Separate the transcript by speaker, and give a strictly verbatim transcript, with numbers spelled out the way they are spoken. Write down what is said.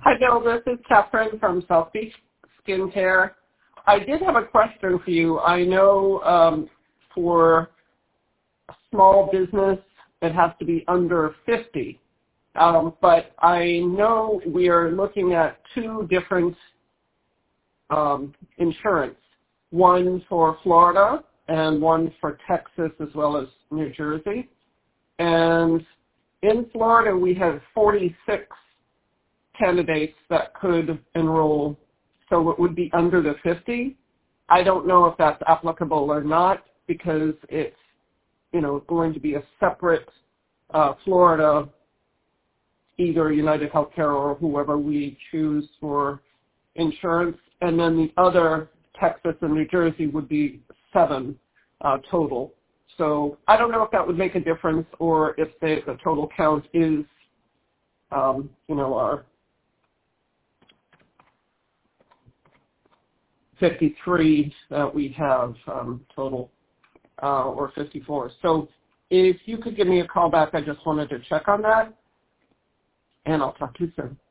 Speaker 1: Hi, Bill. This is Catherine from South Beach Skincare. I did have a question for you. I know um, for a small business, it has to be under fifty. Um, but I know we are looking at two different um, insurance, one for Florida and one for Texas as well as New Jersey. And in Florida, we have forty-six candidates that could enroll, so it would be under the fifty. I don't know if that's applicable or not because it's, you know, going to be a separate uh, Florida, either United Healthcare or whoever we choose for insurance, and then the other, Texas and New Jersey, would be seven uh, total. So I don't know if that would make a difference or if the, the total count is, um, you know, our fifty-three that we have um, total, uh, or fifty-four. So if you could give me a call back, I just wanted to check on that, and I'll talk to you soon.